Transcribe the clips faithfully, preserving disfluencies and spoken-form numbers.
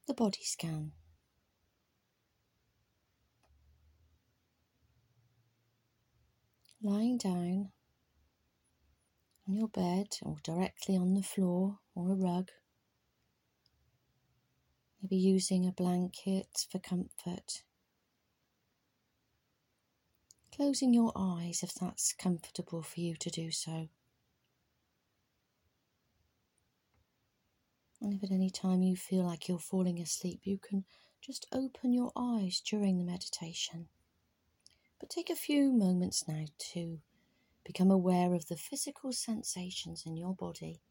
the body scan. Lying down on your bed or directly on the floor or a rug, maybe using a blanket for comfort. Closing your eyes if that's comfortable for you to do so. And if at any time you feel like you're falling asleep, you can just open your eyes during the meditation. But take a few moments now to become aware of the physical sensations in your body,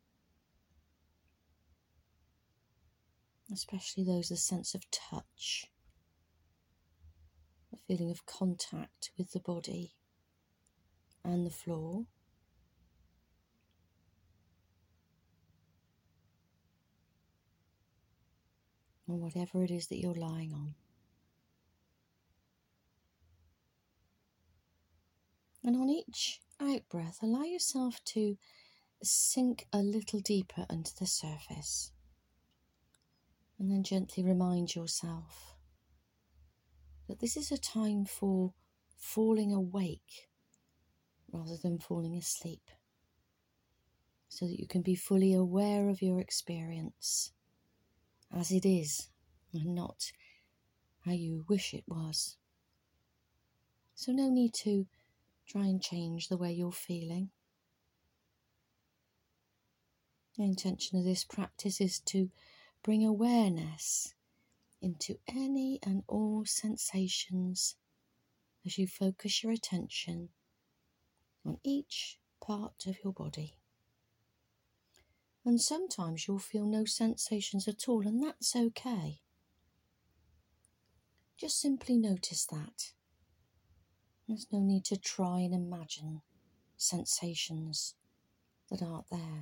especially those, a sense of touch, a feeling of contact with the body and the floor. Or whatever it is that you're lying on. And on each out-breath, allow yourself to sink a little deeper into the surface. And then gently remind yourself that this is a time for falling awake rather than falling asleep, so that you can be fully aware of your experience as it is and not how you wish it was. So no need to try and change the way you're feeling. The intention of this practice is to bring awareness into any and all sensations as you focus your attention on each part of your body. And sometimes you'll feel no sensations at all, and that's okay. Just simply notice that. There's no need to try and imagine sensations that aren't there.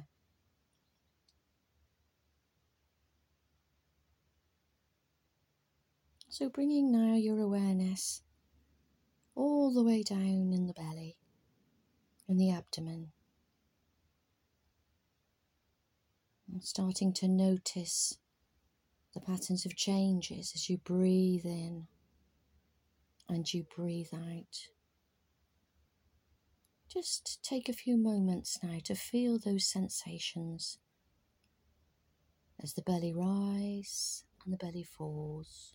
So bringing now your awareness all the way down in the belly, in the abdomen, and starting to notice the patterns of changes as you breathe in and you breathe out. Just take a few moments now to feel those sensations as the belly rises and the belly falls.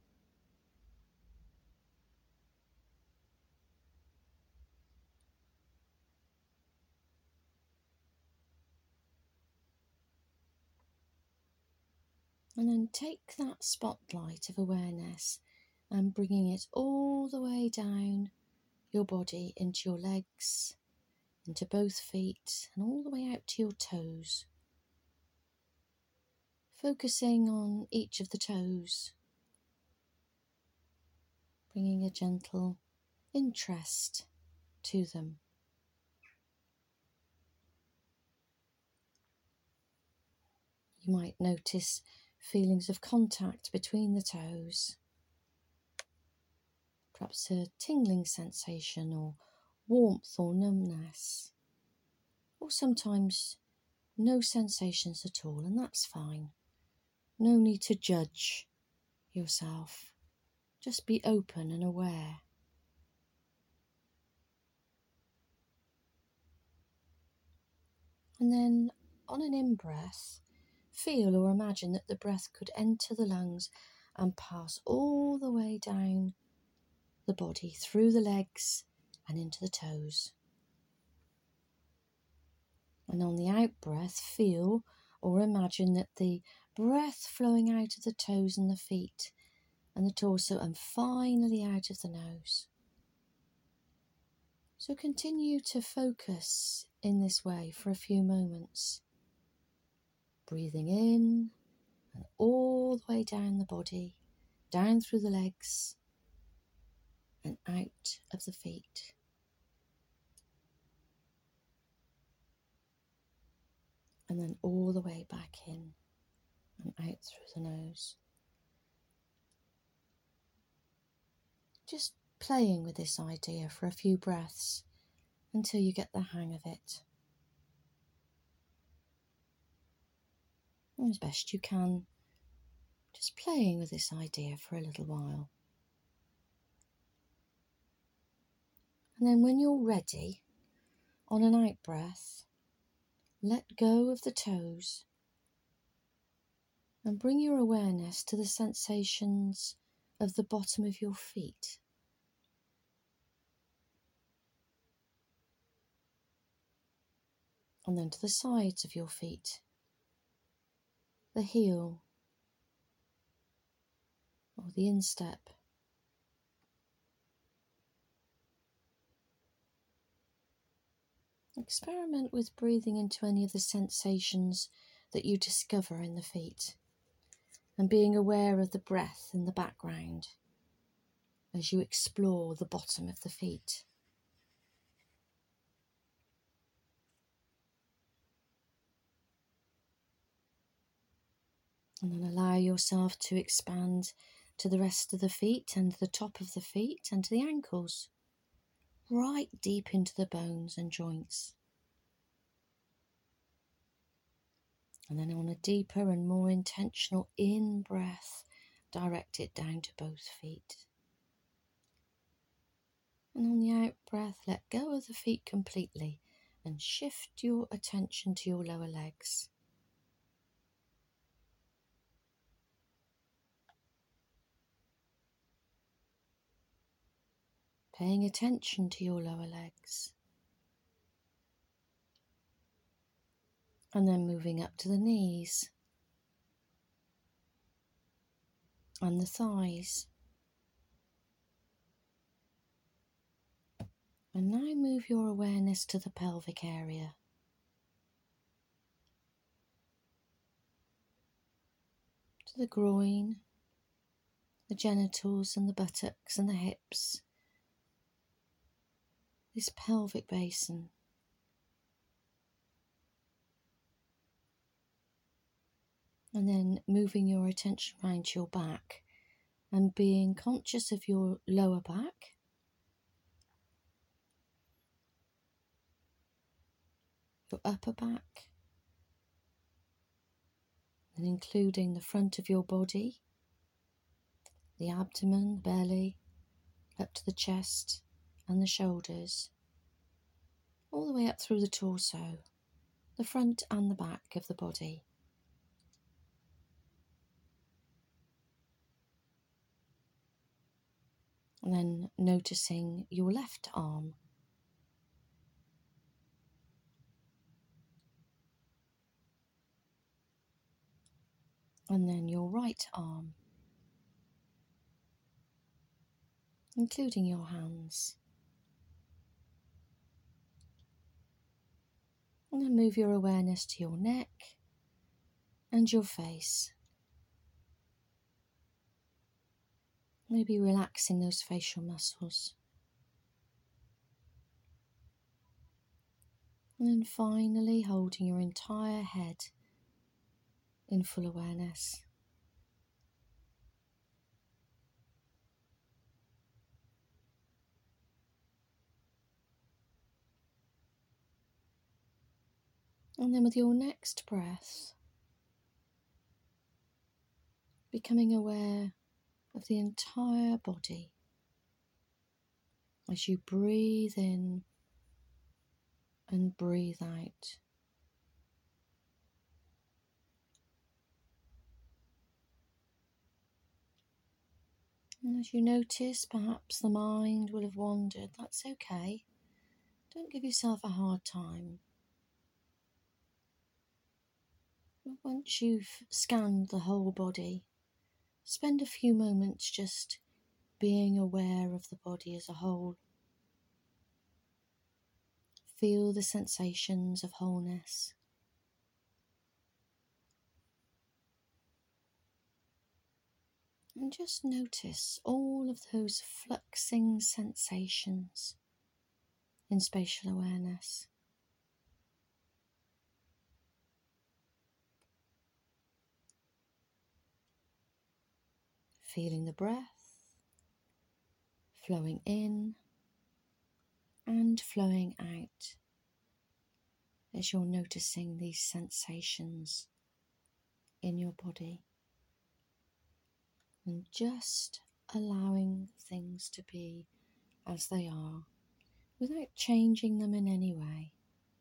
And then take that spotlight of awareness and bringing it all the way down your body into your legs, into both feet, and all the way out to your toes. Focusing on each of the toes, bringing a gentle interest to them. You might notice feelings of contact between the toes, perhaps a tingling sensation or warmth or numbness, or sometimes no sensations at all, and that's fine. No need to judge yourself, just be open and aware. And then on an in-breath, feel or imagine that the breath could enter the lungs and pass all the way down the body, through the legs and into the toes. And on the out-breath, feel or imagine that the breath flowing out of the toes and the feet and the torso and finally out of the nose. So continue to focus in this way for a few moments. Breathing in and all the way down the body, down through the legs and out of the feet. And then all the way back in and out through the nose. Just playing with this idea for a few breaths until you get the hang of it. And as best you can, Just playing with this idea for a little while. And then when you're ready, on an out breath, let go of the toes and bring your awareness to the sensations of the bottom of your feet. And then to the sides of your feet, the heel or the instep. Experiment with breathing into any of the sensations that you discover in the feet and being aware of the breath in the background as you explore the bottom of the feet. And then allow yourself to expand to the rest of the feet and the top of the feet and to the ankles, right deep into the bones and joints. And then on a deeper and more intentional in-breath, direct it down to both feet. And on the out-breath, let go of the feet completely and shift your attention to your lower legs. Paying attention to your lower legs. And then moving up to the knees and the thighs. And now move your awareness to the pelvic area. To the groin, the genitals and the buttocks and the hips. This pelvic basin. And then moving your attention around to your back and being conscious of your lower back. Your upper back. And including the front of your body, the abdomen, belly, up to the chest and the shoulders, all the way up through the torso, the front and the back of the body. And then noticing your left arm. And then your right arm, including your hands. And then move your awareness to your neck and your face. Maybe relaxing those facial muscles. And then finally holding your entire head in full awareness. And then with your next breath, becoming aware of the entire body as you breathe in and breathe out. And as you notice, perhaps the mind will have wandered. That's okay. Don't give yourself a hard time. But once you've scanned the whole body, spend a few moments just being aware of the body as a whole. Feel the sensations of wholeness. And just notice all of those fluxing sensations in spatial awareness. Feeling the breath flowing in and flowing out as you're noticing these sensations in your body. and just allowing things to be as they are without changing them in any way.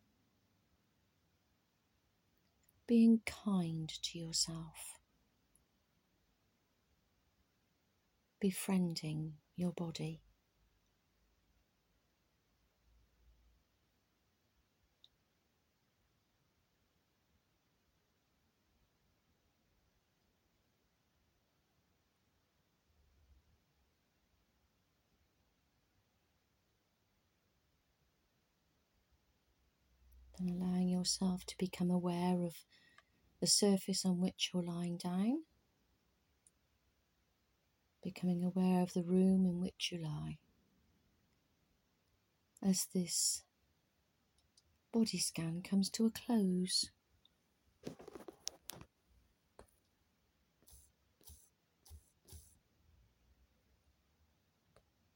Being kind to yourself, befriending your body. And allowing yourself to become aware of the surface on which you're lying down, becoming aware of the room in which you lie. As this body scan comes to a close,